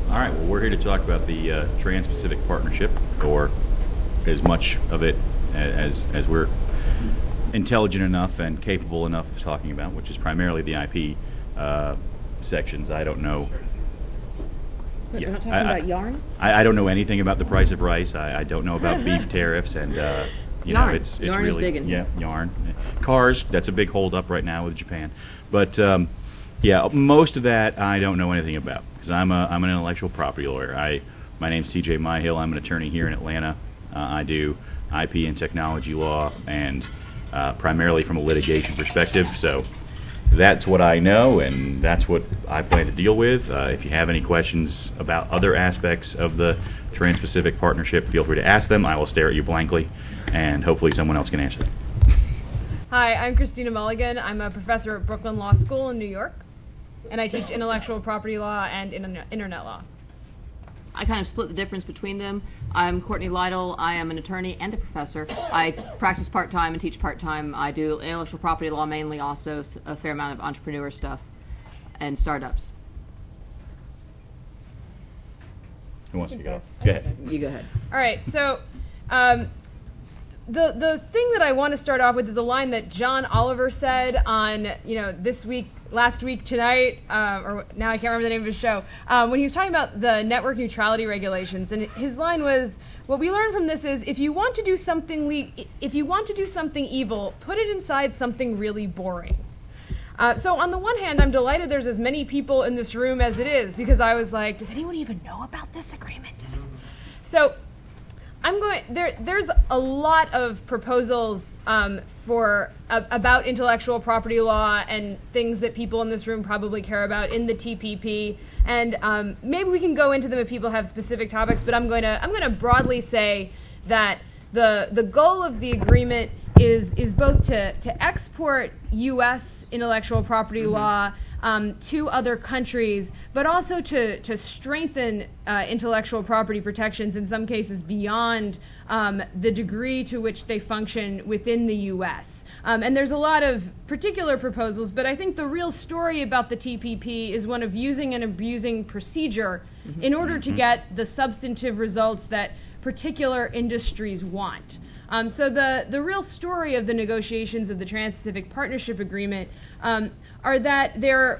All right, well, we're here to talk about the Trans-Pacific Partnership, or as much of it as we're intelligent enough and capable enough of talking about, which is primarily the IP sections. I don't know. But we're not talking about yarn? I don't know anything about the price of rice. I don't know about beef tariffs, and yarn. It's yarn really is big in here. Yarn. Cars. That's a big hold up right now with Japan, but. Most of that I don't know anything about because I'm an intellectual property lawyer. My name's T.J. Myhill. I'm an attorney here in Atlanta. I do IP and technology law, and primarily from a litigation perspective. So that's what I know, and that's what I plan to deal with. If you have any questions about other aspects of the Trans-Pacific Partnership, feel free to ask them. I will stare at you blankly, and hopefully someone else can answer them. Hi, I'm Christina Mulligan. I'm a professor at Brooklyn Law School in New York, and I teach intellectual property law and internet law. I kind of split the difference between them. I'm Courtney Lytle. I am an attorney and a professor. I practice part-time and teach part-time. I do intellectual property law mainly, also a fair amount of entrepreneur stuff and startups. Who wants to go? Go ahead. You go ahead. All right, so the thing that I want to start off with is a line that John Oliver said on, this week, last week, tonight, or now I can't remember the name of his show, when he was talking about the network neutrality regulations, and his line was, "What we learned from this is if you want to do something evil, put it inside something really boring." So on the one hand, I'm delighted there's as many people in this room as it is, because I was like, does anyone even know about this agreement? So there's a lot of proposals about intellectual property law and things that people in this room probably care about in the TPP, and maybe we can go into them if people have specific topics. But I'm going to broadly say that the goal of the agreement is both to export U.S. intellectual property law to other countries, but also to strengthen intellectual property protections, in some cases beyond the degree to which they function within the U.S. And there's a lot of particular proposals, but I think the real story about the TPP is one of using and abusing procedure in order to get the substantive results that particular industries want. So the real story of the negotiations of the Trans-Pacific Partnership Agreement are that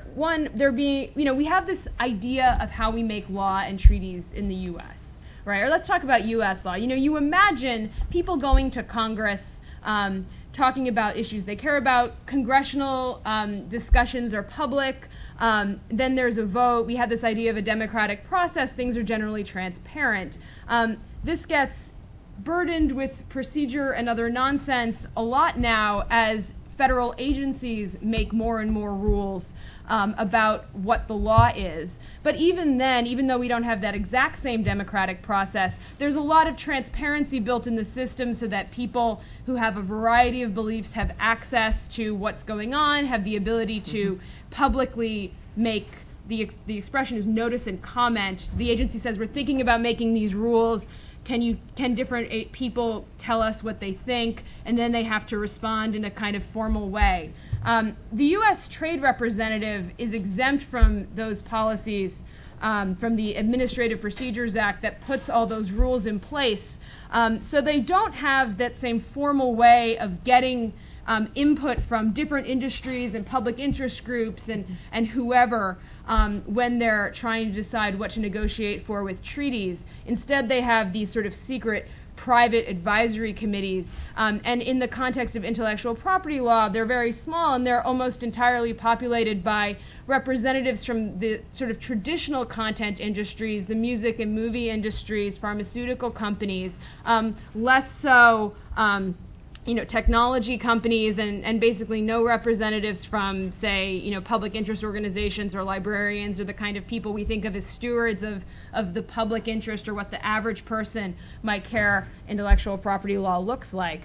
we have this idea of how we make law and treaties in the U.S., right? Or let's talk about U.S. law. You imagine people going to Congress talking about issues they care about. Congressional discussions are public. Then there's a vote. We have this idea of a democratic process. Things are generally transparent. This gets burdened with procedure and other nonsense a lot now as federal agencies make more and more rules about what the law is. But even then, even though we don't have that exact same democratic process, there's a lot of transparency built in the system so that people who have a variety of beliefs have access to what's going on, have the ability to publicly make the expression is notice and comment. The agency says, we're thinking about making these rules. Can different people tell us what they think, and then they have to respond in a kind of formal way. The U.S. Trade Representative is exempt from those policies from the Administrative Procedures Act that puts all those rules in place. So they don't have that same formal way of getting input from different industries and public interest groups and whoever when they're trying to decide what to negotiate for with treaties. Instead, they have these sort of secret private advisory committees. And in the context of intellectual property law, they're very small, and they're almost entirely populated by representatives from the sort of traditional content industries, the music and movie industries, pharmaceutical companies, less so technology companies, and basically no representatives from, say, public interest organizations or librarians, or the kind of people we think of as stewards of the public interest, or what the average person might care intellectual property law looks like.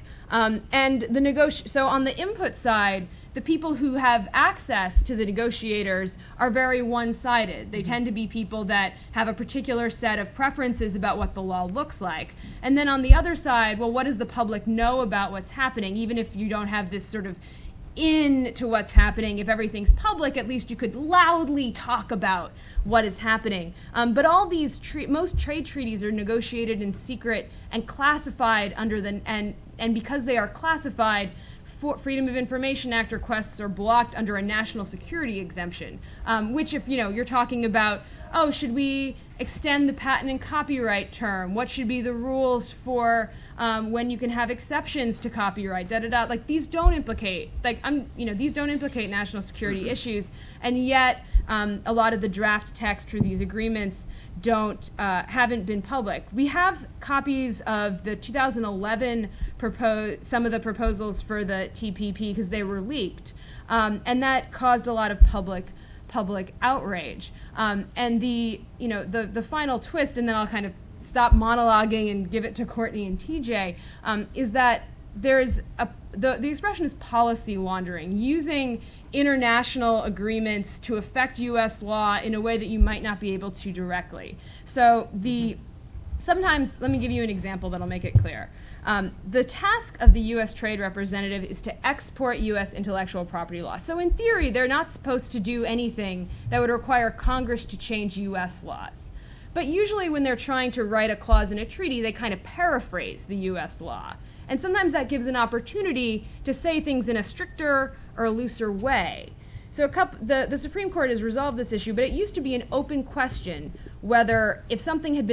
So on the input side, the people who have access to the negotiators are very one-sided. They tend to be people that have a particular set of preferences about what the law looks like. And then on the other side, well, what does the public know about what's happening, even if you don't have this sort of into what's happening. If everything's public, at least you could loudly talk about what is happening. But all these most trade treaties are negotiated in secret and classified under and because they are classified, Freedom of Information Act requests are blocked under a national security exemption, which if you're talking about, oh, should we extend the patent and copyright term? What should be the rules for when you can have exceptions to copyright? Like these don't implicate these don't implicate national security issues, and yet a lot of the draft text for these agreements haven't been public. We have copies of the 2011 some of the proposals for the TPP because they were leaked, and that caused a lot of public outrage. And the final twist, and then I'll kind of stop monologuing and give it to Courtney and TJ, is that there's the expression is policy laundering, using international agreements to affect U.S. law in a way that you might not be able to directly. So sometimes, let me give you an example that'll make it clear. The task of the U.S. Trade Representative is to export U.S. intellectual property law. So in theory, they're not supposed to do anything that would require Congress to change U.S. laws. But usually when they're trying to write a clause in a treaty, they kind of paraphrase the U.S. law. And sometimes that gives an opportunity to say things in a stricter or a looser way. So the Supreme Court has resolved this issue, but it used to be an open question whether if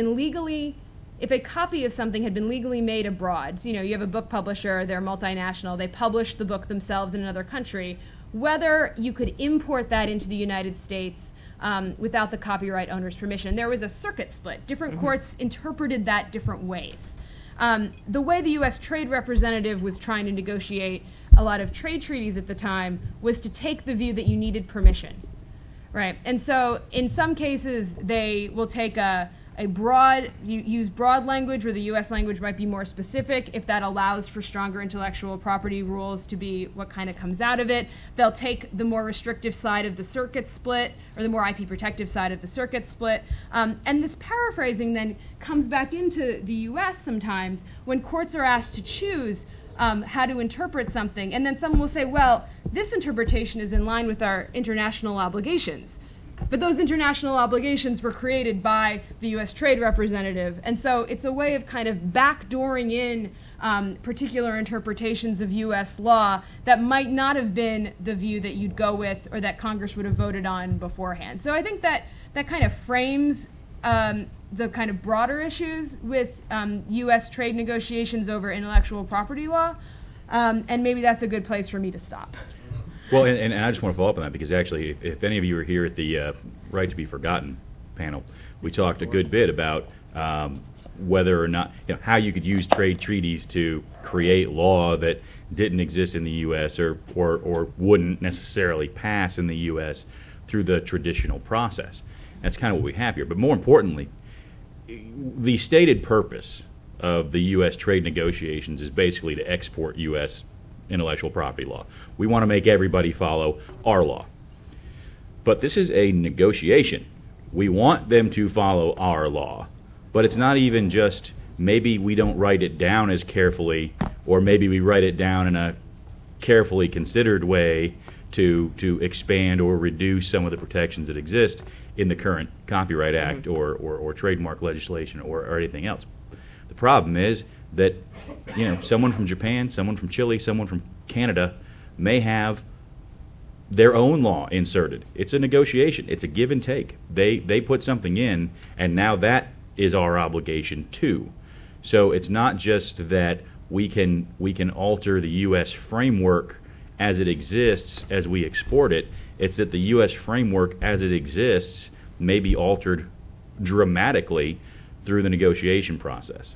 a copy of something had been legally made abroad, so, you have a book publisher, they're multinational, they publish the book themselves in another country, whether you could import that into the United States without the copyright owner's permission. There was a circuit split. Different courts interpreted that different ways. The way the U.S. Trade Representative was trying to negotiate a lot of trade treaties at the time was to take the view that you needed permission, right? And so in some cases, they will take use broad language where the U.S. language might be more specific if that allows for stronger intellectual property rules to be what kind of comes out of it. They'll take the more restrictive side of the circuit split or the more IP protective side of the circuit split. And this paraphrasing then comes back into the U.S. sometimes when courts are asked to choose how to interpret something. And then someone will say, well, this interpretation is in line with our international obligations. But those international obligations were created by the U.S. Trade Representative. And so it's a way of kind of backdooring in particular interpretations of U.S. law that might not have been the view that you'd go with or that Congress would have voted on beforehand. So I think that kind of frames the kind of broader issues with U.S. trade negotiations over intellectual property law. And maybe that's a good place for me to stop. Well, and I just want to follow up on that because actually, if any of you were here at the Right to be Forgotten panel, we talked a good bit about whether or not, how you could use trade treaties to create law that didn't exist in the U.S. or wouldn't necessarily pass in the U.S. through the traditional process. That's kind of what we have here. But more importantly, the stated purpose of the U.S. trade negotiations is basically to export U.S. intellectual property law. We want to make everybody follow our law. But this is a negotiation. We want them to follow our law. But it's not even just maybe we don't write it down as carefully, or maybe we write it down in a carefully considered way to expand or reduce some of the protections that exist in the current Copyright Act or trademark legislation or anything else. The problem is that someone from Japan, someone from Chile, someone from Canada may have their own law inserted. It's a negotiation. It's a give and take. They put something in, and now that is our obligation too. So it's not just that we can alter the U.S. framework as it exists as we export it. It's that the U.S. framework as it exists may be altered dramatically through the negotiation process.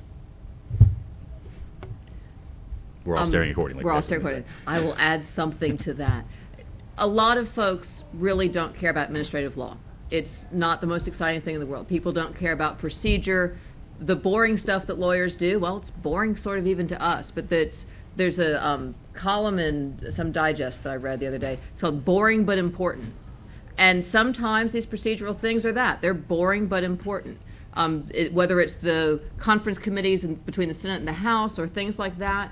We're all staring accordingly. We're all staring accordingly. I will add something to that. A lot of folks really don't care about administrative law. It's not the most exciting thing in the world. People don't care about procedure. The boring stuff that lawyers do, well, it's boring sort of even to us. But there's a column in some digest that I read the other day. It's called Boring But Important. And sometimes these procedural things are that. They're boring but important. Whether it's the conference committees between the Senate and the House or things like that,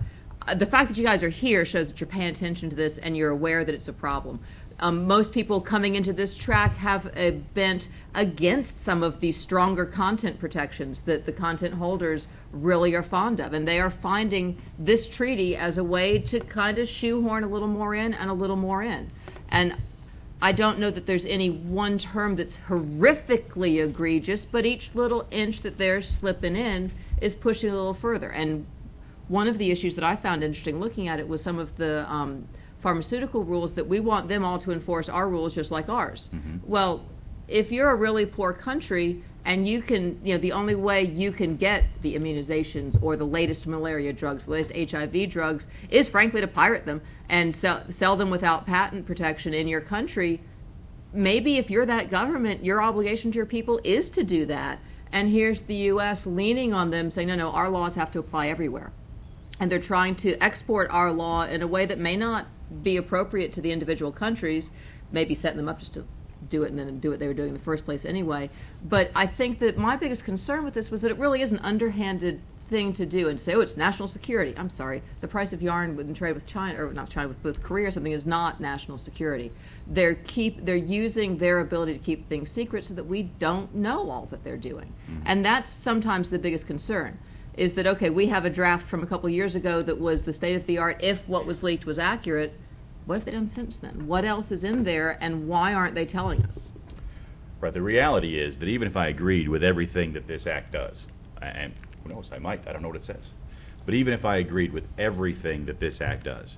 the fact that you guys are here shows that you're paying attention to this and you're aware that it's a problem. Most people coming into this track have a bent against some of these stronger content protections that the content holders really are fond of. And they are finding this treaty as a way to kind of shoehorn a little more in and a little more in. And I don't know that there's any one term that's horrifically egregious, but each little inch that they're slipping in is pushing a little further. And one of the issues that I found interesting looking at it was some of the pharmaceutical rules that we want them all to enforce our rules just like ours. Well, if you're a really poor country and you can, the only way you can get the immunizations or the latest malaria drugs, the latest HIV drugs, is frankly to pirate them and sell them without patent protection in your country. Maybe if you're that government, your obligation to your people is to do that. And here's the U.S. leaning on them saying, no, our laws have to apply everywhere. And they're trying to export our law in a way that may not be appropriate to the individual countries, maybe setting them up just to do it and then do what they were doing in the first place anyway. But I think that my biggest concern with this was that it really is an underhanded thing to do and say, oh, it's national security. I'm sorry, the price of yarn and trade with China, or not China, with Korea or something, is not national security. They're using their ability to keep things secret so that we don't know all that they're doing. And that's sometimes the biggest concern, is that, okay, we have a draft from a couple of years ago that was the state of the art if what was leaked was accurate. What have they done since then? What else is in there, and why aren't they telling us? Right. The reality is that even if I agreed with everything that this act does, and who knows, I don't know what it says, but even if I agreed with everything that this act does,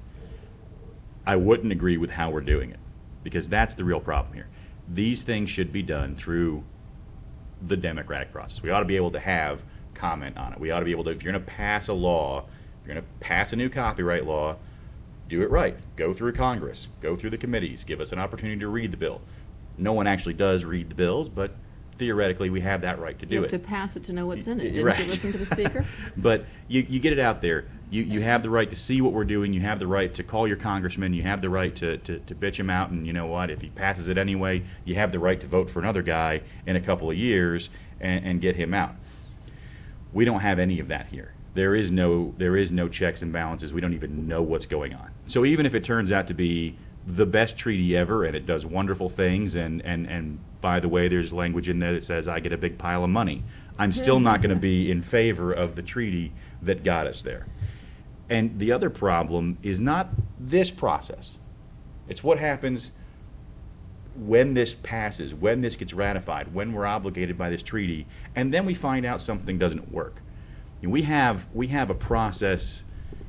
I wouldn't agree with how we're doing it, because that's the real problem here. These things should be done through the democratic process. We ought to be able to have comment on it. We ought to be able to, if you're going to pass a law, if you're going to pass a new copyright law, do it right. Go through Congress. Go through the committees. Give us an opportunity to read the bill. No one actually does read the bills, but theoretically we have that right to do it. You have to pass it to know what's in it. Didn't Right. you listen to the speaker? But you get it out there. You have the right to see what we're doing. You have the right to call your congressman. You have the right to bitch him out. And you know what? If he passes it anyway, you have the right to vote for another guy in a couple of years and get him out. We don't have any of that here. There is no checks and balances. We don't even know what's going on. So even if it turns out to be the best treaty ever and it does wonderful things, and by the way, there's language in there that says I get a big pile of money, I'm still not going to be in favor of the treaty that got us there. And the other problem is not this process. It's what happens when this passes, when this gets ratified, when we're obligated by this treaty, and then we find out something doesn't work. We have a process.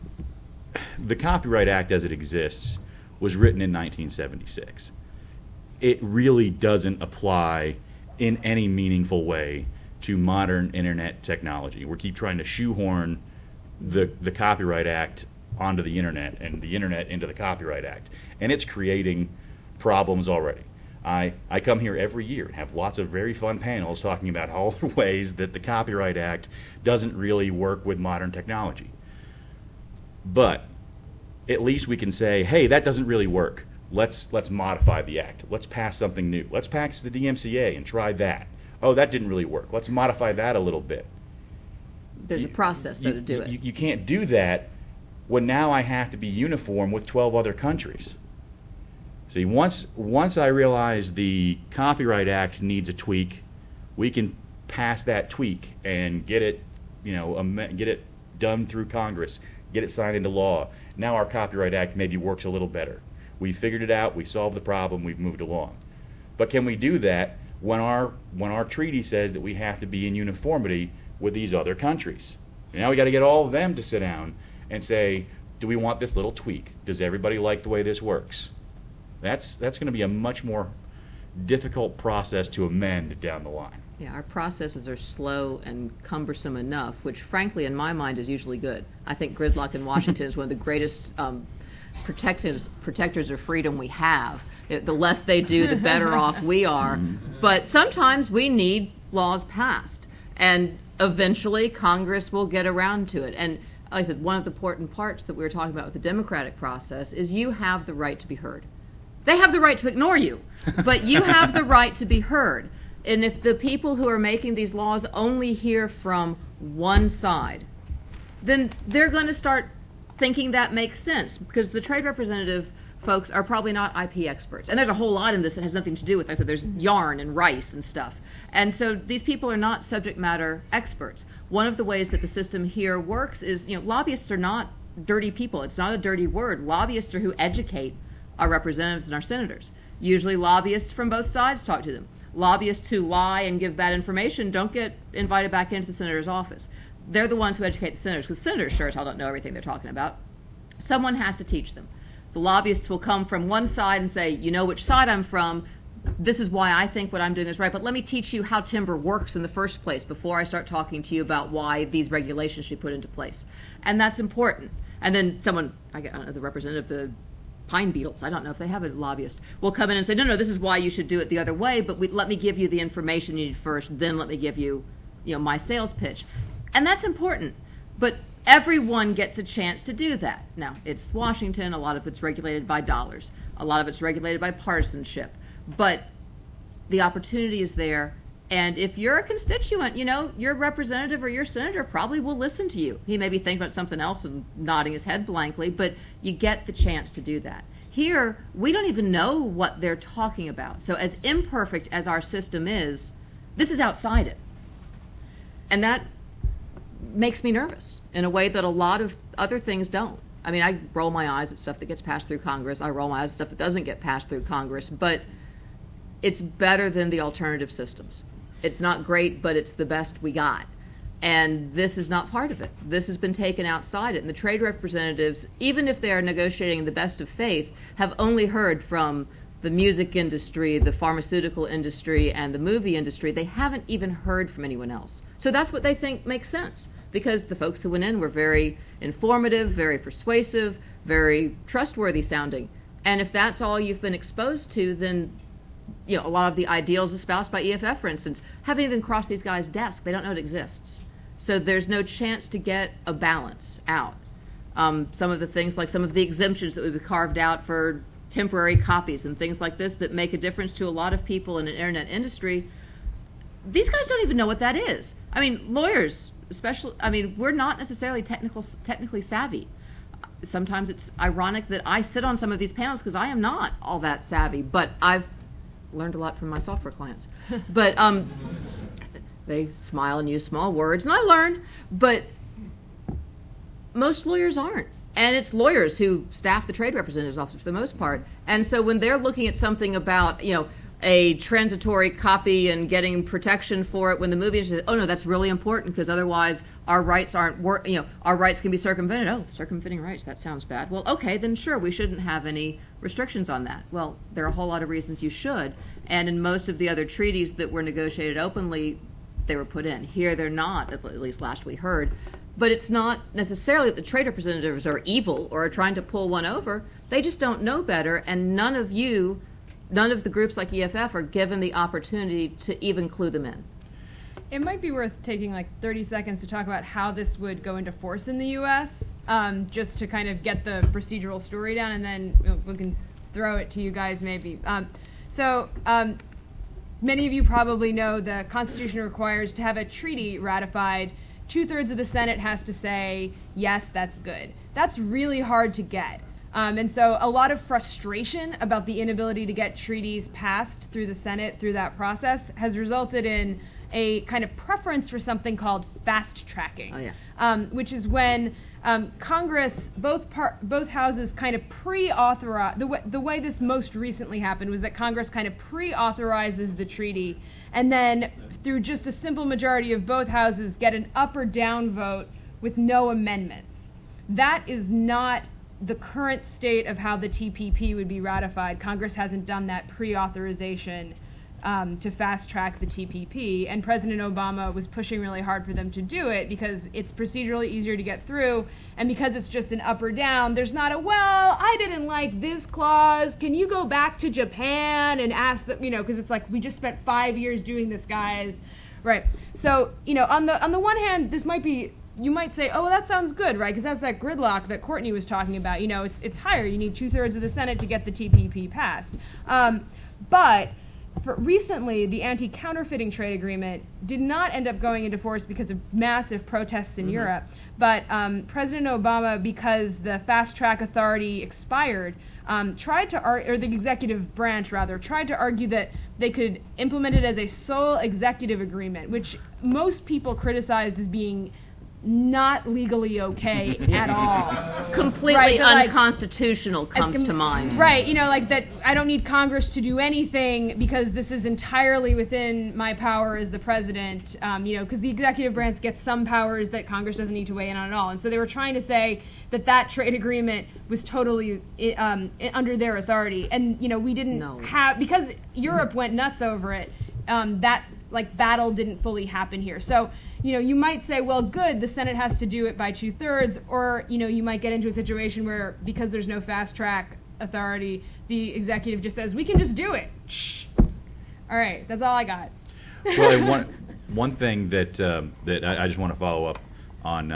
The Copyright Act as it exists was written in 1976. It really doesn't apply in any meaningful way to modern internet technology. We keep trying to shoehorn the Copyright Act onto the internet and the internet into the Copyright Act, and it's creating problems already. I come here every year and have lots of very fun panels talking about all the ways that the Copyright Act doesn't really work with modern technology. But at least we can say, hey, that doesn't really work. Let's modify the act. Let's pass something new. Let's pass the DMCA and try that. Oh, that didn't really work. Let's modify that a little bit. There's a process, though, to do it. You can't do that when now I have to be uniform with 12 other countries. See, once I realize the Copyright Act needs a tweak, we can pass that tweak and get it, get it done through Congress, get it signed into law. Now our Copyright Act maybe works a little better. We figured it out, we solved the problem, we've moved along. But can we do that when our treaty says that we have to be in uniformity with these other countries? Now we got to get all of them to sit down and say, do we want this little tweak? Does everybody like the way this works? That's going to be a much more difficult process to amend down the line. Yeah, our processes are slow and cumbersome enough, which frankly in my mind is usually good. I think gridlock in Washington is one of the greatest protectors of freedom we have. The less they do, the better off we are. But sometimes we need laws passed, and eventually Congress will get around to it. And like I said, one of the important parts that we were talking about with the democratic process is you have the right to be heard. They have the right to ignore you, but you have the right to be heard. And if the people who are making these laws only hear from one side, then they're going to start thinking that makes sense, because the trade representative folks are probably not IP experts. And there's a whole lot in this that has nothing to do with, like I said, there's yarn and rice and stuff. And so these people are not subject matter experts. One of the ways that the system here works is, lobbyists are not dirty people. It's not a dirty word. Lobbyists are who educate our representatives and our senators. Usually lobbyists from both sides talk to them. Lobbyists who lie and give bad information don't get invited back into the senator's office. They're the ones who educate the senators, because senators sure as hell don't know everything they're talking about. Someone has to teach them. The lobbyists will come from one side and say, you know which side I'm from, this is why I think what I'm doing is right, but let me teach you how timber works in the first place before I start talking to you about why these regulations should be put into place. And that's important. And then someone, I don't know, the representative of the pine beetles, I don't know if they have a lobbyist, will come in and say, no, this is why you should do it the other way, but let me give you the information you need first, then let me give you, my sales pitch. And that's important. But everyone gets a chance to do that. Now, it's Washington. A lot of it's regulated by dollars. A lot of it's regulated by partisanship. But the opportunity is there. And if you're a constituent, your representative or your senator probably will listen to you. He may be thinking about something else and nodding his head blankly, but you get the chance to do that. Here, we don't even know what they're talking about. So as imperfect as our system is, this is outside it. And that makes me nervous in a way that a lot of other things don't. I mean, I roll my eyes at stuff that gets passed through Congress. I roll my eyes at stuff that doesn't get passed through Congress. But it's better than the alternative systems. It's not great, but it's the best we got. And this is not part of it. This has been taken outside it. And the trade representatives, even if they are negotiating in the best of faith, have only heard from the music industry, the pharmaceutical industry, and the movie industry. They haven't even heard from anyone else. So that's what they think makes sense, because the folks who went in were very informative, very persuasive, very trustworthy sounding. And if that's all you've been exposed to, then a lot of the ideals espoused by EFF, for instance, haven't even crossed these guys' desk. They don't know it exists. So there's no chance to get a balance out. Some of the things, like some of the exemptions that would be carved out for temporary copies and things like this that make a difference to a lot of people in an internet industry, these guys don't even know what that is. I mean, lawyers, especially, we're not necessarily technically savvy. Sometimes it's ironic that I sit on some of these panels because I am not all that savvy, but I've learned a lot from my software clients. But they smile and use small words, and I learn, but most lawyers aren't. And it's lawyers who staff the trade representative's office for the most part. And so when they're looking at something about, a transitory copy and getting protection for it, when the movie says, oh no, that's really important because otherwise our rights aren't, our rights can be circumvented. Oh, circumventing rights, that sounds bad. Well, okay, then sure, we shouldn't have any restrictions on that. Well, there are a whole lot of reasons you should. And in most of the other treaties that were negotiated openly, they were put in. Here they're not, at least last we heard. But it's not necessarily that the trade representatives are evil or are trying to pull one over. They just don't know better, and none of the groups like EFF are given the opportunity to even clue them in. It might be worth taking like 30 seconds to talk about how this would go into force in the U.S., just to kind of get the procedural story down, and then we can throw it to you guys maybe. Many of you probably know the Constitution requires to have a treaty ratified, 2/3 of the Senate has to say, yes, that's good. That's really hard to get. And so a lot of frustration about the inability to get treaties passed through the Senate through that process has resulted in a kind of preference for something called fast tracking, which is when Congress, both houses kind of pre-authorize, the way this most recently happened was that Congress kind of pre-authorizes the treaty, and then through just a simple majority of both houses get an up or down vote with no amendments. That is not the current state of how the TPP would be ratified. Congress hasn't done that pre-authorization to fast track the TPP, and President Obama was pushing really hard for them to do it because it's procedurally easier to get through, and because it's just an up or down, there's not a, well, I didn't like this clause, can you go back to Japan and ask them, because it's like, we just spent 5 years doing this, guys. Right. So, on the one hand, this might be, you might say, oh, well, that sounds good, right? Because that's that gridlock that Courtney was talking about. It's higher. You need 2/3 of the Senate to get the TPP passed. But recently, the anti-counterfeiting trade agreement did not end up going into force because of massive protests in Europe. But President Obama, because the fast track authority expired, tried to or the executive branch rather tried to argue that they could implement it as a sole executive agreement, which most people criticized as being not legally okay at all. Completely Right, so, like, unconstitutional comes to mind. Right, like that I don't need Congress to do anything because this is entirely within my power as the president, because the executive branch gets some powers that Congress doesn't need to weigh in on at all. And so they were trying to say that trade agreement was totally under their authority. And, we didn't have, because Europe went nuts over it, that battle didn't fully happen here. So, you might say, well, good, the Senate has to do it by 2/3, or, you might get into a situation where, because there's no fast track authority, the executive just says, we can just do it. Shh. All right, that's all I got. Well, and one thing that I just want to follow up on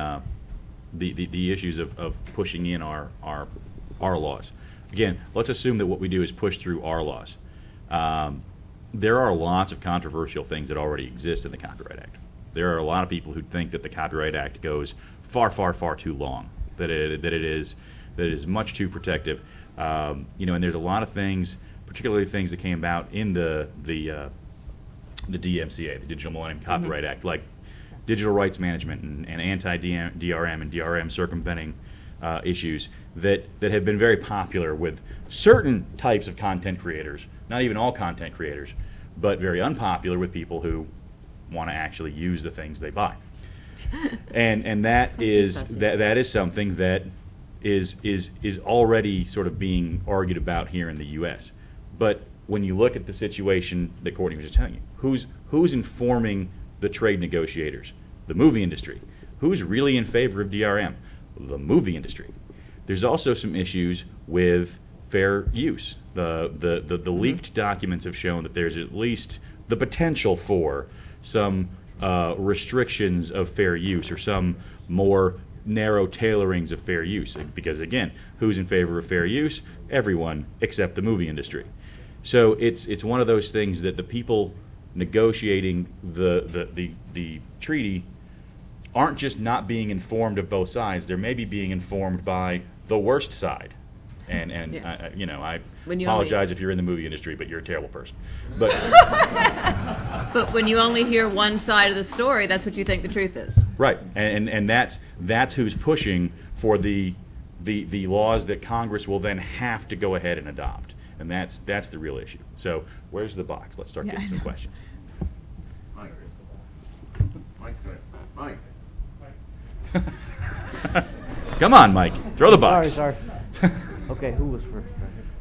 the issues of pushing in our laws. Again, let's assume that what we do is push through our laws. There are lots of controversial things that already exist in the Copyright Act. There are a lot of people who think that the Copyright Act goes far, far, far too long. That it is much too protective. And there's a lot of things, particularly things that came about in the DMCA, the Digital Millennium Copyright Act, like digital rights management and anti-DRM and DRM circumventing issues that have been very popular with certain types of content creators, not even all content creators, but very unpopular with people who want to actually use the things they buy. And that is something that is already sort of being argued about here in the U.S. But when you look at the situation that Courtney was just telling you, who's informing the trade negotiators? The movie industry. Who's really in favor of DRM? The movie industry. There's also some issues with fair use. The leaked documents have shown that there's at least the potential for some restrictions of fair use or some more narrow tailorings of fair use. Because again, who's in favor of fair use? Everyone except the movie industry. So it's one of those things that the people negotiating the treaty aren't just not being informed of both sides. They're maybe being informed by the worst side. And I apologize if you're in the movie industry, but you're a terrible person. But but when you only hear one side of the story, that's what you think the truth is. Right, and that's who's pushing for the laws that Congress will then have to go ahead and adopt, and that's the real issue. So where's the box? Let's start getting some questions. Mike. Come on, Mike. Throw the box. Sorry. Okay, who was first?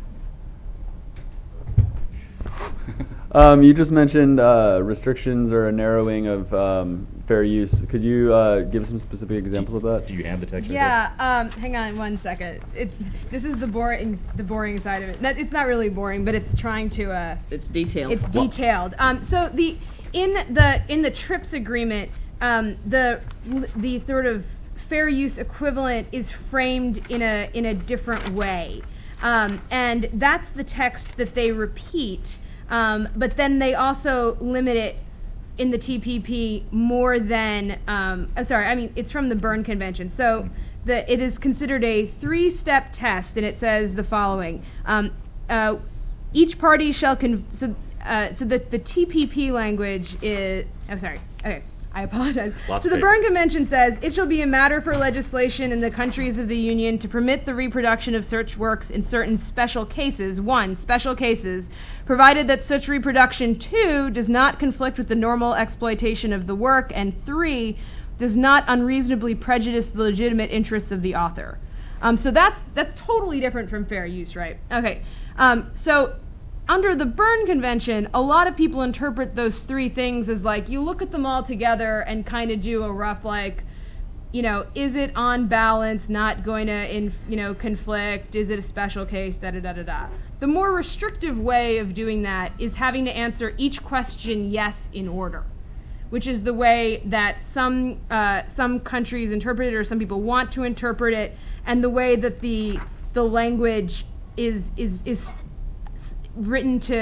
You just mentioned restrictions or a narrowing of fair use. Could you give some specific examples of that? Do you have the text? Yeah. Hang on 1 second. This is the boring side of it. It's not really boring, but it's trying to. It's detailed. It's detailed. So in the TRIPS agreement, the sort of fair use equivalent is framed in a different way, and that's the text that they repeat. But then they also limit it in the TPP more than, it's from the Berne Convention. So it is considered a 3-step test, and it says the following. Each party shall, so that the TPP language is, okay. I apologize. Lots so the of Berne Convention says, it shall be a matter for legislation in the countries of the Union to permit the reproduction of such works in certain special cases, provided that such reproduction, 2, does not conflict with the normal exploitation of the work, and 3, does not unreasonably prejudice the legitimate interests of the author. So that's totally different from fair use, right? Okay. So under the Berne Convention, a lot of people interpret those 3 things as you look at them all together and kind of do a rough is it on balance, not going to conflict? Is it a special case? Da-da-da-da-da. The more restrictive way of doing that is having to answer each question yes in order, which is the way that some countries interpret it, or some people want to interpret it, and the way that the language is written to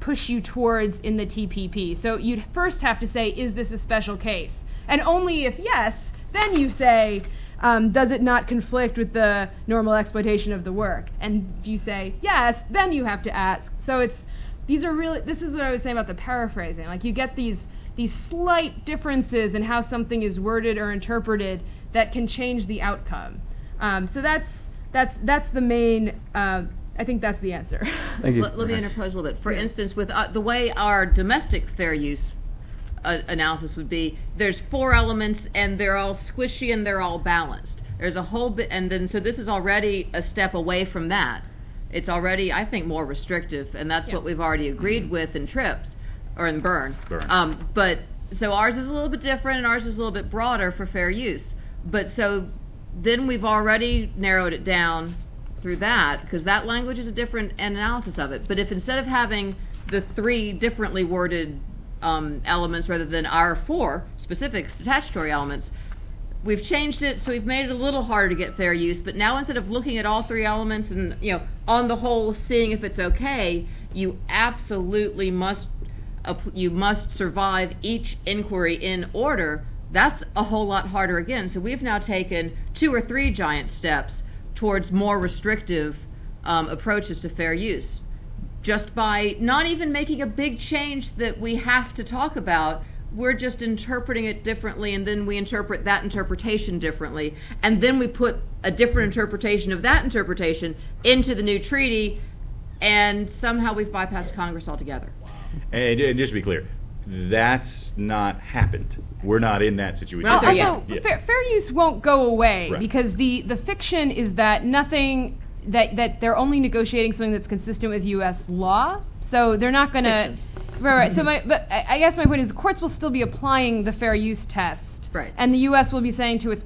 push you towards in the TPP. So you'd first have to say, is this a special case? And only if yes, then you say, does it not conflict with the normal exploitation of the work? And if you say yes, then you have to ask. So this is what I was saying about the paraphrasing. Like, you get these slight differences in how something is worded or interpreted that can change the outcome. So that's the main. I think that's the answer. Thank you. Let me interpose a little bit. For instance, with the way our domestic fair use analysis would be, there's 4 elements and they're all squishy and they're all balanced. There's a whole bit, and then so this is already a step away from that. It's already, I think, more restrictive, and that's what we've already agreed with in TRIPS or in Byrne. But so ours is a little bit different, and ours is a little bit broader for fair use. But so then we've already narrowed it down through that, because that language is a different analysis of it. But if instead of having the 3 differently worded elements rather than our 4 specific statutory elements, we've changed it, so we've made it a little harder to get fair use. But now, instead of looking at all 3 elements and, on the whole seeing if it's okay, you absolutely must survive each inquiry in order. That's a whole lot harder again. So we've now taken 2 or 3 giant steps towards more restrictive approaches to fair use, just by not even making a big change that we have to talk about. We're just interpreting it differently, and then we interpret that interpretation differently, and then we put a different interpretation of that interpretation into the new treaty, and somehow we've bypassed Congress altogether. And just to be clear, that's not happened. We're not in that situation. Well, Also, fair use won't go away, Right. because the fiction is that nothing that they're only negotiating something that's consistent with U.S. law. So they're not going to. Right. So I guess my point is the courts will still be applying the fair use test. Right. And the U.S. will be saying to its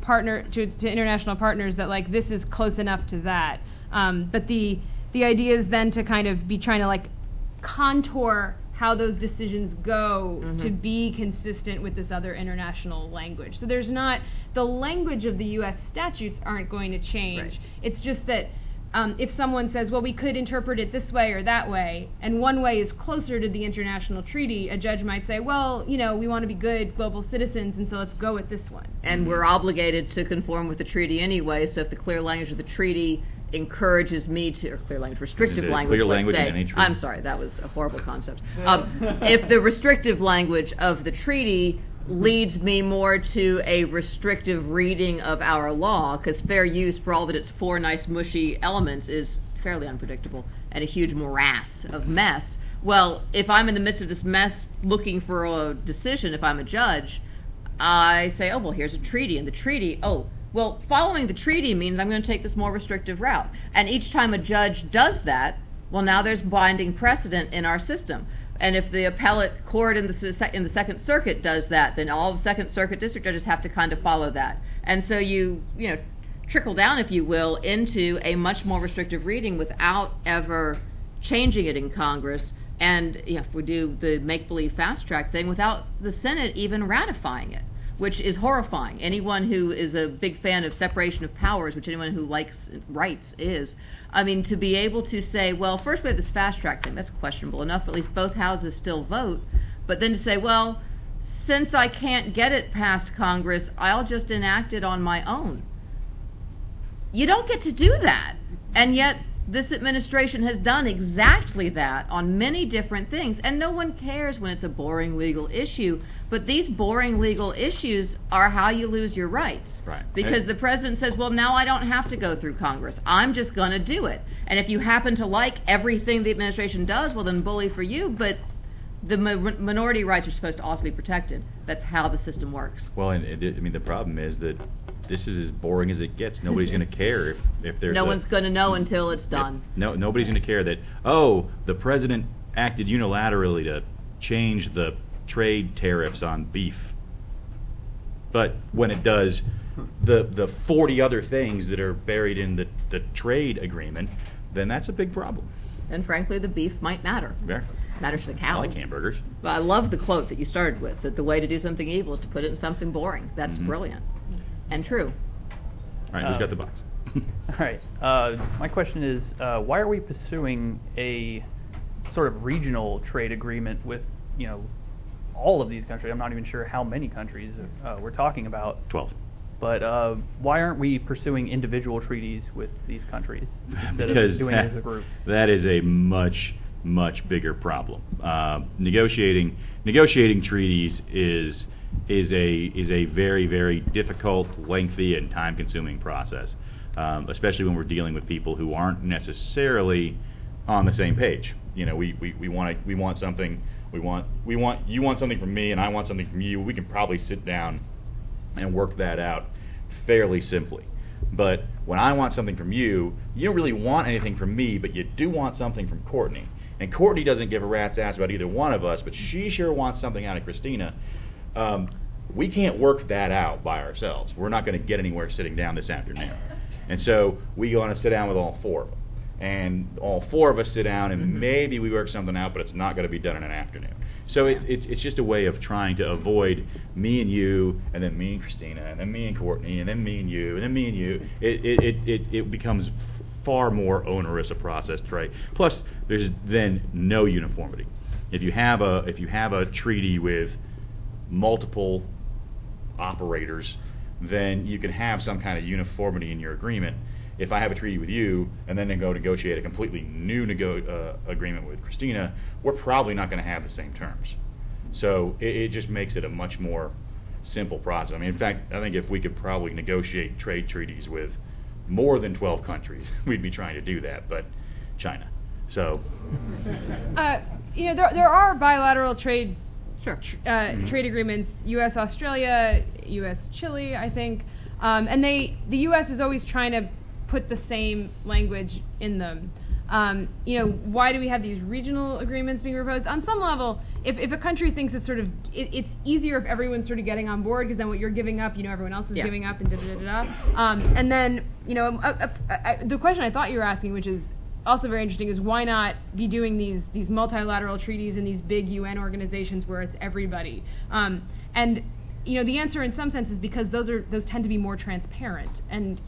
to international partners that, like, this is close enough to that. But the idea is then to kind of be trying to, like, contour how those decisions go to be consistent with this other international language. So there's not, the language of the U.S. statutes aren't going to change. Right. It's just that if someone says, well, we could interpret it this way or that way, and one way is closer to the international treaty, a judge might say, well, we want to be good global citizens, and so let's go with this one. And we're obligated to conform with the treaty anyway, so if the clear language of the treaty encourages me to, or clear language, restrictive Is it language, clear let's language in say. any treaty? I'm sorry, that was a horrible concept. If the restrictive language of the treaty leads me more to a restrictive reading of our law, because fair use, for all that it's 4 nice mushy elements, is fairly unpredictable and a huge morass of mess. Well, if I'm in the midst of this mess looking for a decision, if I'm a judge, I say, oh, well, here's a treaty, and the treaty, well, following the treaty means I'm going to take this more restrictive route. And each time a judge does that, well, now there's binding precedent in our system. And if the appellate court in the Second Circuit does that, then all of Second Circuit district judges have to kind of follow that. And so you trickle down, if you will, into a much more restrictive reading without ever changing it in Congress. And if we do the make-believe fast-track thing, without the Senate even ratifying it, which is horrifying. Anyone who is a big fan of separation of powers, which anyone who likes rights is, to be able to say, well, first we have this fast track thing, that's questionable enough, at least both houses still vote, but then to say, well, since I can't get it past Congress, I'll just enact it on my own. You don't get to do that, and yet this administration has done exactly that on many different things, and no one cares when it's a boring legal issue. But these boring legal issues are how you lose your rights. Right. Because the president says, well, now I don't have to go through Congress. I'm just going to do it. And if you happen to like everything the administration does, well, then bully for you. But the minority rights are supposed to also be protected. That's how the system works. Well, and the problem is that this is as boring as it gets. Nobody's going to care if there's no one's going to know until it's done. Nobody's going to care that, the president acted unilaterally to change the trade tariffs on beef. But when it does the 40 other things that are buried in the trade agreement, then that's a big problem. And frankly, the beef might matter. Yeah. Matters to the cows. I like hamburgers. But I love the quote that you started with, that the way to do something evil is to put it in something boring. That's brilliant. And true. All right, who's got the box? All right. My question is, why are we pursuing a sort of regional trade agreement with, all of these countries. I'm not even sure how many countries we're talking about. 12. But why aren't we pursuing individual treaties with these countries instead Because of doing it as a group? that is a much bigger problem. Negotiating treaties is a very difficult, lengthy, and time-consuming process, especially when we're dealing with people who aren't necessarily on the same page. We want something. You want something from me, and I want something from you. We can probably sit down and work that out fairly simply. But when I want something from you, you don't really want anything from me, but you do want something from Courtney. And Courtney doesn't give a rat's ass about either one of us, but she sure wants something out of Christina. We can't work that out by ourselves. We're not going to get anywhere sitting down this afternoon. And so we want to sit down with all four of them. And all four of us sit down, and maybe we work something out, but it's not going to be done in an afternoon. So it's just a way of trying to avoid me and you, and then me and Christina, and then me and Courtney, and then me and you, and then me and you. It becomes far more onerous a process, right? Plus, there's then no uniformity. If you have a treaty with multiple operators, then you can have some kind of uniformity in your agreement. If I have a treaty with you and then go negotiate a completely new agreement with Christina, we're probably not going to have the same terms. So it just makes it a much more simple process. I mean, in fact, I think if we could probably negotiate trade treaties with more than 12 countries, we'd be trying to do that, but China. So. There are bilateral trade Sure. Trade agreements, U.S.-Australia, U.S.-Chile, I think. And the U.S. is always trying to put the same language in them. Why do we have these regional agreements being proposed? On some level, if a country thinks it's sort of, it's easier if everyone's sort of getting on board, because then what you're giving up, everyone else is giving up, and da-da-da-da. And then, the question I thought you were asking, which is also very interesting, is why not be doing these multilateral treaties in these big UN organizations where it's everybody? And the answer in some sense is because those tend to be more transparent, and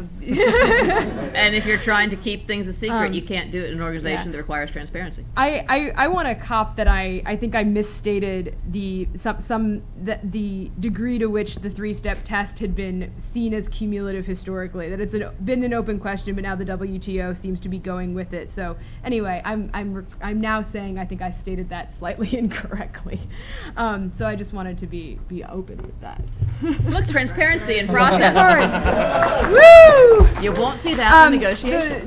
and if you're trying to keep things a secret, you can't do it in an organization that requires transparency. I want to cop that I think I misstated the degree to which the three-step test had been seen as cumulative historically, that it's been an open question, but now the WTO seems to be going with it. So anyway, I'm now saying I think I stated that slightly incorrectly. So I just wanted to be open with that. Look, transparency in process. Woo! You won't see that in negotiation.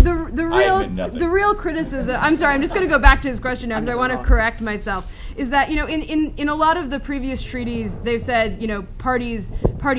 The real criticism. I'm sorry. I'm just going to go back to his question now because I want to correct myself. Is that in a lot of the previous treaties they've said parties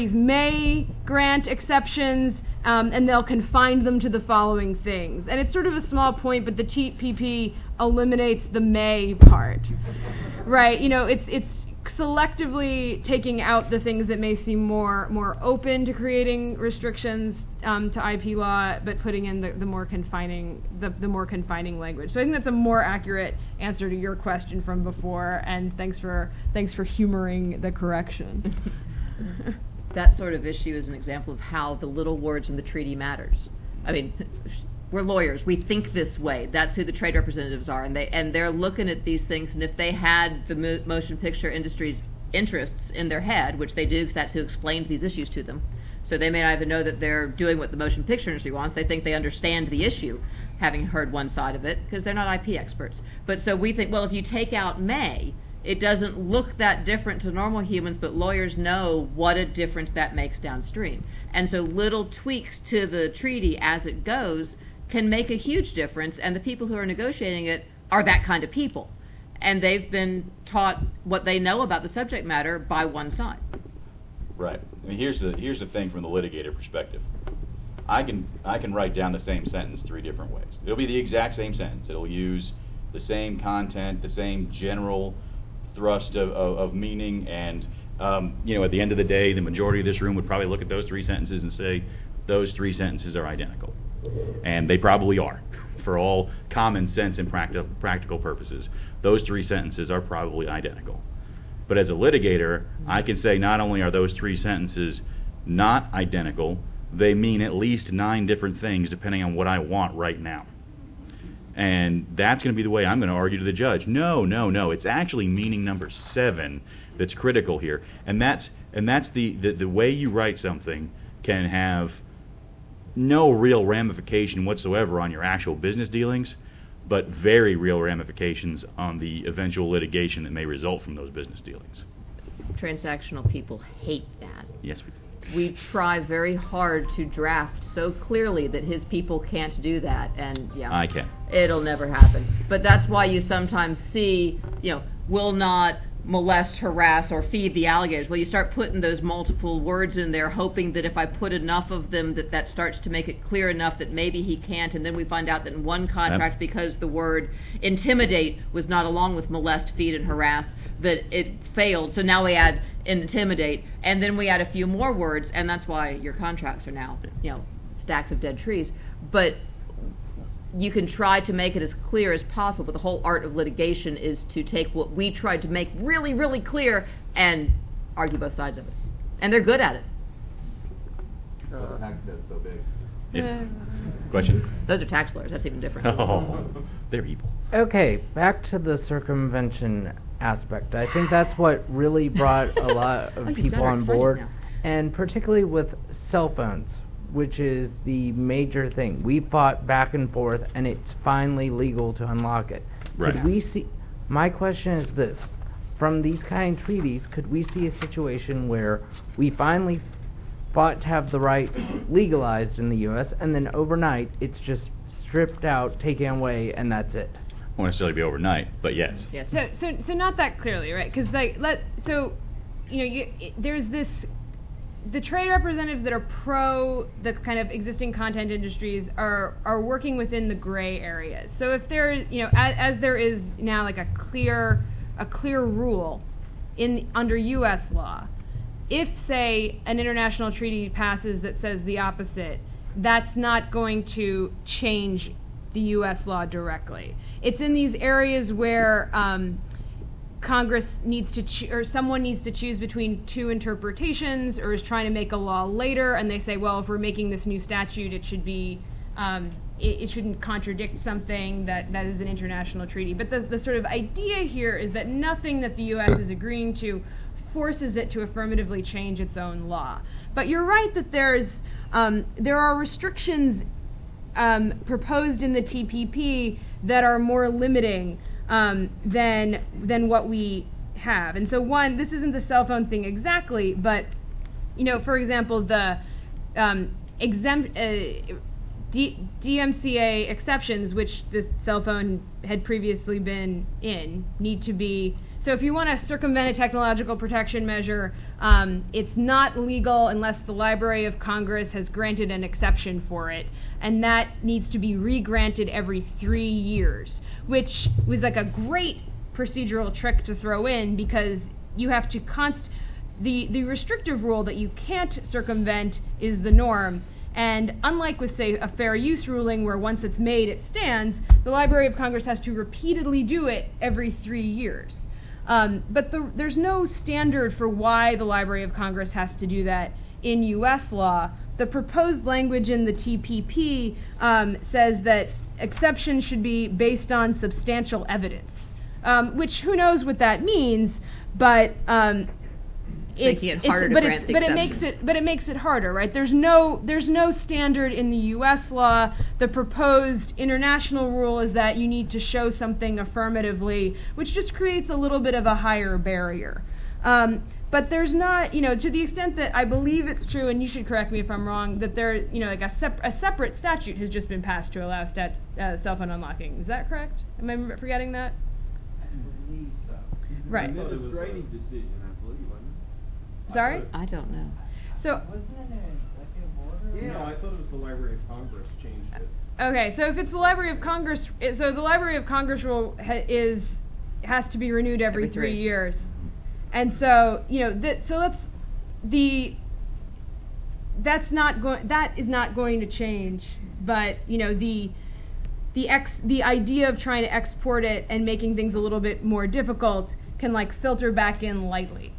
may grant exceptions and they'll confine them to the following things, and it's sort of a small point, but the TPP eliminates the may part, right? It's selectively taking out the things that may seem more open to creating restrictions to IP law, but putting in the more confining language. So I think that's a more accurate answer to your question from before. And thanks for humoring the correction. That sort of issue is an example of how the little words in the treaty matters. I mean, we're lawyers. We think this way. That's who the trade representatives are, and they're looking at these things. And if they had the motion picture industry's interests in their head, which they do, because that's who explained these issues to them, so they may not even know that they're doing what the motion picture industry wants. They think they understand the issue, having heard one side of it, because they're not IP experts. But so we think, well, if you take out may, it doesn't look that different to normal humans, but lawyers know what a difference that makes downstream. And so little tweaks to the treaty as it goes can make a huge difference, and the people who are negotiating it are that kind of people. And they've been taught what they know about the subject matter by one side. Right. I mean, here's the thing from the litigator perspective. I can write down the same sentence 3 different ways. It'll be the exact same sentence. It'll use the same content, the same general thrust of meaning, and at the end of the day, the majority of this room would probably look at those 3 sentences and say those 3 sentences are identical. And they probably are. For all common sense and practical purposes, those 3 sentences are probably identical. But as a litigator, I can say not only are those 3 sentences not identical, they mean at least 9 different things depending on what I want right now. And that's going to be the way I'm going to argue to the judge. No, no, no. It's actually meaning number 7 that's critical here. And that's the way you write something can have no real ramification whatsoever on your actual business dealings, but very real ramifications on the eventual litigation that may result from those business dealings. Transactional people hate that. Yes, we do. We try very hard to draft so clearly that his people can't do that, and yeah, I can. It'll never happen. But that's why you sometimes see, will not molest, harass, or feed the alligators. Well, you start putting those multiple words in there, hoping that if I put enough of them, that starts to make it clear enough that maybe he can't, and then we find out that in one contract, because the word intimidate was not along with molest, feed, and harass, that it failed. So now we add intimidate, and then we add a few more words, and that's why your contracts are now, stacks of dead trees. But you can try to make it as clear as possible, but the whole art of litigation is to take what we tried to make really, really clear and argue both sides of it. And they're good at it. The tax debt's so big. Yeah. Question? Those are tax lawyers. That's even different. Oh, they're evil. Okay, back to the circumvention aspect. I think that's what really brought a lot of people on board, now. and particularly with cell phones, which is the major thing. We fought back and forth, and it's finally legal to unlock it. Right. Could we see? My question is this: from these kind of treaties, could we see a situation where we finally fought to have the right legalized in the U.S., and then overnight it's just stripped out, taken away, and that's it? Won't necessarily be overnight, but yes. Yes. So not that clearly, right? Because there's this. The trade representatives that are pro the kind of existing content industries are working within the gray areas. So if there, as there is now like a clear rule under U.S. law, if say an international treaty passes that says the opposite, that's not going to change the U.S. law directly. It's in these areas where Congress needs to or someone needs to choose between two interpretations, or is trying to make a law later, and they say, well, if we're making this new statute, it should be it shouldn't contradict something that is an international treaty. But the sort of idea here is that nothing that the U.S. is agreeing to forces it to affirmatively change its own law. But you're right that there are restrictions proposed in the TPP that are more limiting than what we have. And so this isn't the cell phone thing exactly, but for example, the DMCA exceptions, which the cell phone had previously been in, need to be. So if you want to circumvent a technological protection measure, it's not legal unless the Library of Congress has granted an exception for it, and that needs to be re-granted every 3 years, which was like a great procedural trick to throw in, because you have to the restrictive rule that you can't circumvent is the norm. And unlike with, say, a fair use ruling where once it's made, it stands, the Library of Congress has to repeatedly do it every 3 years. But there's no standard for why the Library of Congress has to do that in U.S. law. The proposed language in the TPP says that exceptions should be based on substantial evidence, which who knows what that means, but making it harder to grant the exceptions. But it makes it harder, right? There's no standard in the U.S. law. The proposed international rule is that you need to show something affirmatively, which just creates a little bit of a higher barrier. But there's not, to the extent that I believe it's true, and you should correct me if I'm wrong, that there, like a separate statute has just been passed to allow cell phone unlocking. Is that correct? Am I forgetting that? I believe so. Right. Administrative decision, I believe, wasn't it? Sorry? I don't know. So, Wasn't it an executive order? Yeah, I thought it was the Library of Congress changed it. okay, so if it's the Library of Congress, so the Library of Congress rule has to be renewed every 3 years. And so, that is not going to change, but the idea of trying to export it and making things a little bit more difficult can filter back in lightly.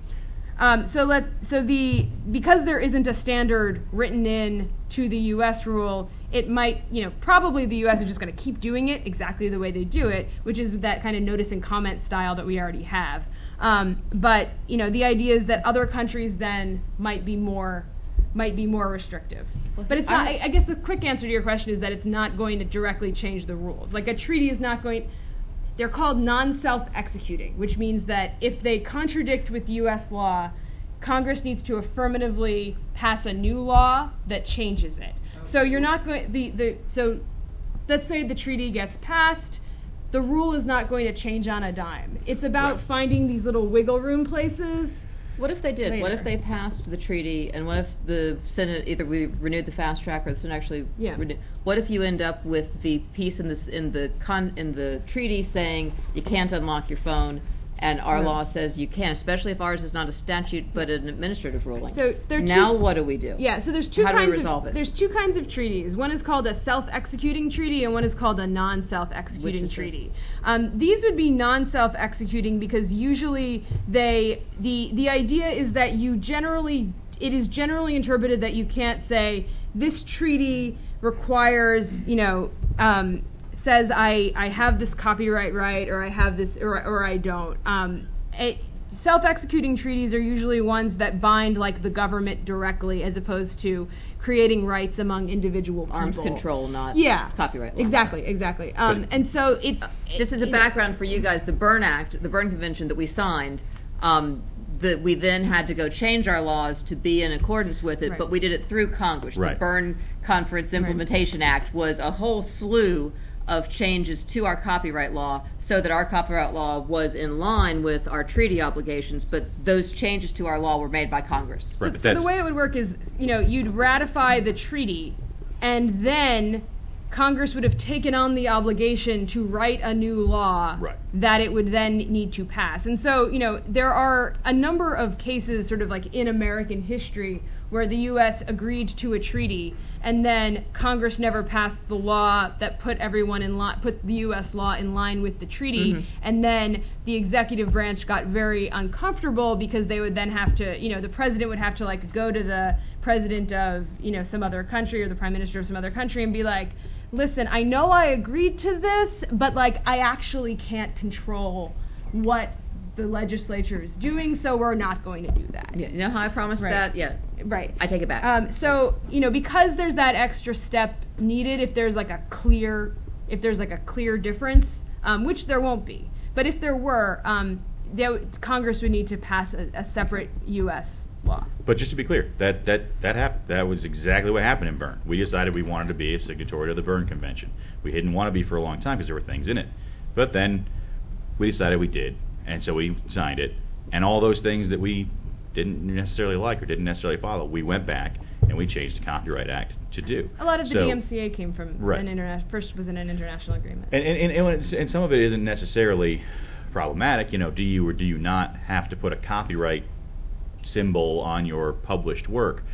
Because there isn't a standard written in to the U.S. rule, it might, probably the U.S. is just going to keep doing it exactly the way they do it, which is that kind of notice and comment style that we already have. But the idea is that other countries then might be more restrictive. But it's not. I guess the quick answer to your question is that it's not going to directly change the rules. Like a treaty is not going. They're called non-self-executing, which means that if they contradict with U.S. law, Congress needs to affirmatively pass a new law that changes it. So you're not going. So let's say the treaty gets passed. The rule is not going to change on a dime. It's about finding these little wiggle room places. What if they did? Later. What if they passed the treaty, and what if the Senate either we renewed the fast track or the Senate actually renewed? What if you end up with the piece in the treaty saying you can't unlock your phone, and our law says you can, especially if ours is not a statute but an administrative ruling. So what do we do? Yeah, so there's two How do we kinds resolve it? There's two kinds of treaties. One is called a self-executing treaty, and one is called a non-self-executing treaty. These would be non-self-executing because usually the idea is that it is generally interpreted that you can't say this treaty requires says I have this copyright right, or I have this, or I don't. Self-executing treaties are usually ones that bind like the government directly, as opposed to creating rights among individual people. Arms control, not copyright law. Exactly. And so it's just as a background for you guys, the Berne Act, the Berne Convention that we signed. That we then had to go change our laws to be in accordance with it, but we did it through Congress. The Berne Conference Implementation Act was a whole slew of changes to our copyright law so that our copyright law was in line with our treaty obligations, but those changes to our law were made by Congress. So the way it would work is, you'd ratify the treaty, and then Congress would have taken on the obligation to write a new law that it would then need to pass. And so, there are a number of cases sort of like in American history where the U.S. agreed to a treaty and then Congress never passed the law that put the U.S. law in line with the treaty, and then the executive branch got very uncomfortable because they would then have to, the president would have to like go to the president of, some other country or the prime minister of some other country and be like, listen, I know I agreed to this, but like I actually can't control what the legislature is doing, so we're not going to do that. Yeah, you know how I promised that? Yeah. Right. I take it back. So, because there's that extra step needed if there's like a clear difference, which there won't be. But if there were, Congress would need to pass a separate U.S. law. But just to be clear, that happened. That was exactly what happened in Berne. We decided we wanted to be a signatory to the Berne Convention. We didn't want to be for a long time because there were things in it. But then we decided we did, and so we signed it. And all those things that we didn't necessarily like or didn't necessarily follow, we went back and we changed the Copyright Act to do. A lot of the DMCA came from first was in an international agreement. And some of it isn't necessarily problematic. Do you or do you not have to put a copyright symbol on your published work?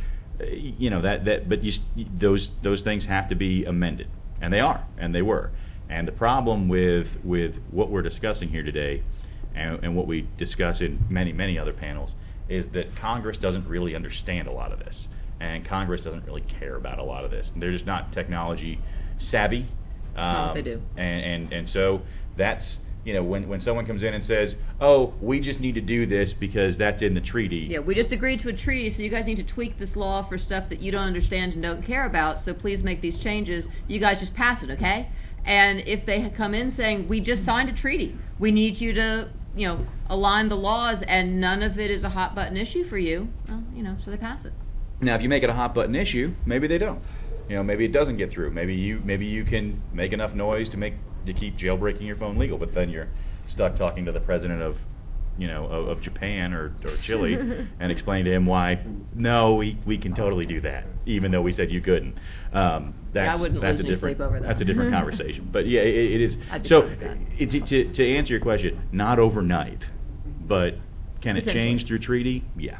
But those things have to be amended, and they are, and they were. And the problem with what we're discussing here today, and what we discuss in many other panels, is that Congress doesn't really understand a lot of this, and Congress doesn't really care about a lot of this. They're just not technology savvy. That's not what they do. And so that's, when someone comes in and says, oh, we just need to do this because that's in the treaty. Yeah, we just agreed to a treaty, so you guys need to tweak this law for stuff that you don't understand and don't care about, so please make these changes. You guys just pass it, okay? And if they come in saying, we just signed a treaty, we need you to, align the laws, and none of it is a hot button issue for you, well, so they pass it. Now, if you make it a hot button issue, maybe they don't. Maybe it doesn't get through. Maybe you can make enough noise to keep jailbreaking your phone legal, but then you're stuck talking to the president of Japan or Chile and explain to him why we can totally do that, even though we said you couldn't. I wouldn't lose any sleep over that. That's a different conversation. But yeah, it is. So to answer your question, not overnight, but can it change through treaty? Yeah.